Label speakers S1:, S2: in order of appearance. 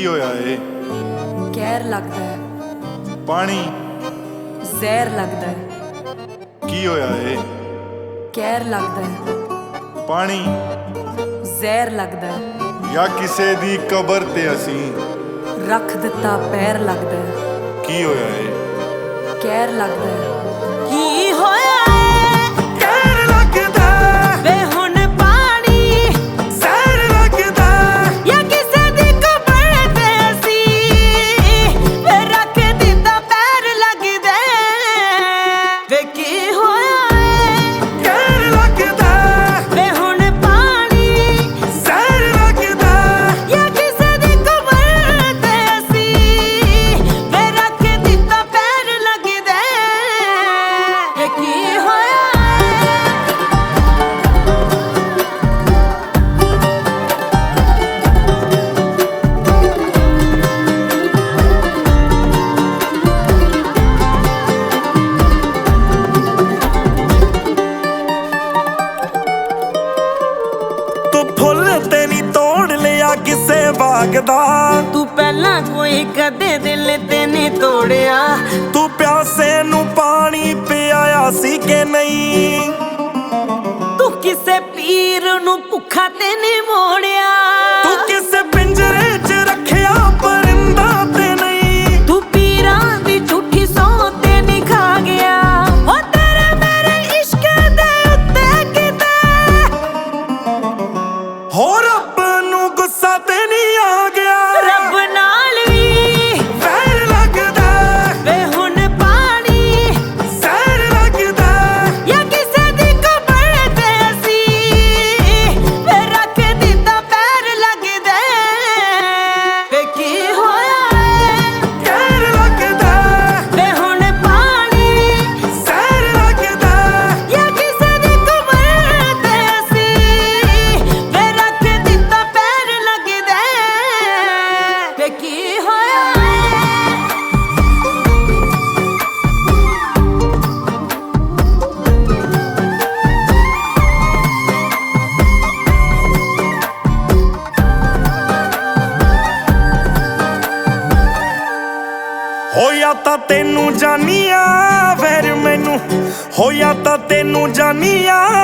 S1: ਹੋਇਆ ਏ?
S2: ਕਹਿਰ ਲੱਗਦਾ ਹੈ,
S1: ਪਾਣੀ
S2: ਜ਼ਹਿਰ ਲੱਗਦਾ ਹੈ।
S1: ਕੀ ਹੋਇਆ ਏ?
S2: ਕਹਿਰ ਲੱਗਦਾ ਹੈ,
S1: ਪਾਣੀ
S2: ਜ਼ਹਿਰ ਲੱਗਦਾ ਹੈ।
S1: ਜਾਂ ਕਿਸੇ ਦੀ ਕਬਰ ਤੇ ਅਸੀਂ
S2: ਰੱਖ ਦਿੱਤਾ ਪੈਰ ਲੱਗਦਾ ਹੈ।
S1: ਕੀ ਹੋਇਆ ਏ?
S2: ਕਹਿਰ ਲੱਗਦਾ ਹੈ। ਕੀ ਹੋਇਆ
S1: ਕਹਿਰ ਲੱਗਦਾ
S2: ਵੇ ਹੁਣ ਪਾਣੀ
S1: ਜ਼ਹਿਰ ਲੱਗਦਾ
S2: ਜਾਂ ਕਿਸੇ ਦੀ ਕਬਰ ਤੇ ਅਸੀਂ ਵੇ ਰੱਖ ਦਿੱਤਾ ਪੈਰ ਲੱਗਦਾ ਵੇ ਕੀ ਹੋਇਆ
S1: ਕਹਿਰ ਲੱਗਦਾ
S2: ਵੇ ਹੁਣ ਪਾਣੀ
S1: ਜ਼ਹਿਰ ਲੱਗਦਾ
S2: ਜਾਂ ਕਿਸੇ ਦੀ ਕਬਰ ਤੇ ਅਸੀਂ ਵੇ ਰੱਖ ਦਿੱਤਾ ਪੈਰ ਲੱਗਦਾ ਵੇ ਕੀ ਹੋਇਆ
S1: ਤੂੰ ਫੁੱਲ ਤੇ ਨਹੀਂ ਤੋੜ ਲਿਆ ਕਿਸੇ ਬਾਗ ਦਾ।
S2: ਤੂੰ ਪਹਿਲਾਂ ਕੋਈ ਕਦੇ ਦਿਲ ਤੇ ਨਹੀਂ ਤੋੜਿਆ।
S1: ਤੂੰ ਪਿਆਸੇ ਨੂੰ ਪਾਣੀ ਪਿਆਇਆ ਸੀ ਕਿ ਨਹੀਂ?
S2: ਤੂੰ ਕਿਸੇ ਪੀਰ ਨੂੰ ਭੁੱਖਾ ਤੇ ਨਹੀਂ ਮੋੜਿਆ।
S1: ਤੂੰ ਕਿਸੇ ਪਿੰਜਰੇ 'ਚ ਰੱਖਿਆ ਪਰਿੰਦਾ ਤੇ ਨਹੀਂ?
S2: ਤੂੰ ਪੀਰਾਂ ਦੀ ਝੂਠੀ ਸੌਂ ਤੇ ਨਹੀਂ ਖਾ ਗਿਆ। ਉਹ ਤੇਰੇ ਮੇਰੇ ਇਸ਼ਕ ਦੇ ਉੱਤੇ ਕਿਤੇ
S1: ਹੋ ਰੱਬ ਨੂੰ ਗੁੱਸਾ ਤੇ ਨਹੀਂ ਆ ਗਿਆ?
S2: ਰੱਬ ਨਾਲ ਵੀ
S1: ਵੈਰ ਲੱਗਦਾ
S2: ਵੇ ਹੁਣ ਪਾਣੀ
S1: ਜ਼ਹਿਰ ਲੱਗਦਾ
S2: ਜਾਂ ਕਿਸੇ ਦੀ ਕਬਰ ਤੇ ਅਸੀਂ ਵੇ ਰੱਖ ਦਿੱਤਾ ਪੈਰ ਲੱਗਦਾ ਵੇ ਕੀ ਹੋਇਆ
S1: ਕਹਿਰ ਲੱਗਦਾ
S2: ਵੇ ਹੁਣ ਪਾਣੀ
S1: ਜ਼ਹਿਰ ਲੱਗਦਾ
S2: ਜਾਂ ਕਿਸੇ ਦੀ ਕਬਰ ਤੇ ਅਸੀਂ ਵੇ ਰੱਖ ਦਿੱਤਾ ਪੈਰ ਲੱਗਦਾ ਵੇ ਕੀ ਹੋਇਆ
S1: ਹੋਇਆ ਤਾਂ ਤੈਨੂੰ ਜਾਨੀਆਂ ਵੈਰ ਮੈਨੂੰ, ਹੋਇਆ ਤਾਂ ਤੈਨੂੰ ਜਾਨੀਆਂ